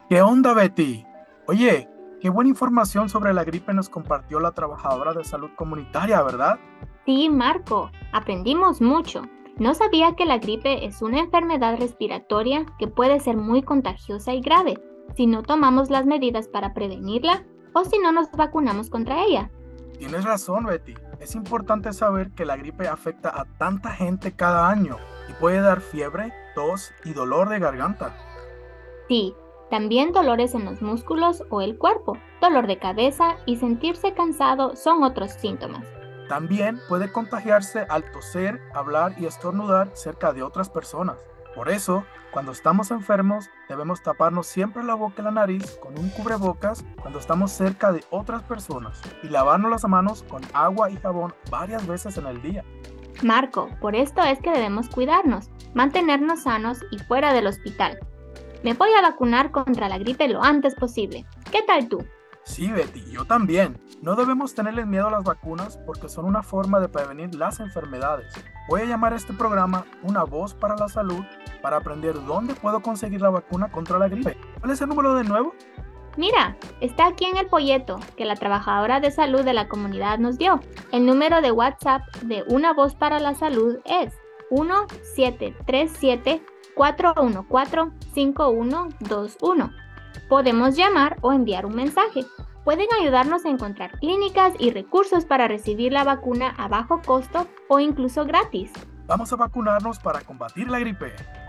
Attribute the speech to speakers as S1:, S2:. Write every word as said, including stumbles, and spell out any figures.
S1: ¿Qué onda, Betty? Oye, qué buena información sobre la gripe nos compartió la trabajadora de salud comunitaria, ¿verdad?
S2: Sí, Marco, aprendimos mucho. No sabía que la gripe es una enfermedad respiratoria que puede ser muy contagiosa y grave si no tomamos las medidas para prevenirla o si no nos vacunamos contra ella.
S1: Tienes razón, Betty. Es importante saber que la gripe afecta a tanta gente cada año y puede dar fiebre, tos y dolor de garganta.
S2: Sí, también dolores en los músculos o el cuerpo, dolor de cabeza y sentirse cansado son otros síntomas.
S1: También puede contagiarse al toser, hablar y estornudar cerca de otras personas. Por eso, cuando estamos enfermos, debemos taparnos siempre la boca y la nariz con un cubrebocas cuando estamos cerca de otras personas y lavarnos las manos con agua y jabón varias veces en el día.
S2: Marco, por esto es que debemos cuidarnos, mantenernos sanos y fuera del hospital. Me voy a vacunar contra la gripe lo antes posible. ¿Qué tal tú?
S1: Sí, Betty, yo también. No debemos tenerles miedo a las vacunas porque son una forma de prevenir las enfermedades. Voy a llamar a este programa Una voz para la salud para aprender dónde puedo conseguir la vacuna contra la gripe. ¿Cuál es el número de nuevo?
S2: Mira, está aquí en el folleto que la trabajadora de salud de la comunidad nos dio. El número de WhatsApp de Una Voz para la Salud es uno siete tres siete cuatro uno cuatro cinco uno dos uno. Podemos llamar o enviar un mensaje. Pueden ayudarnos a encontrar clínicas y recursos para recibir la vacuna a bajo costo o incluso gratis.
S1: Vamos a vacunarnos para combatir la gripe.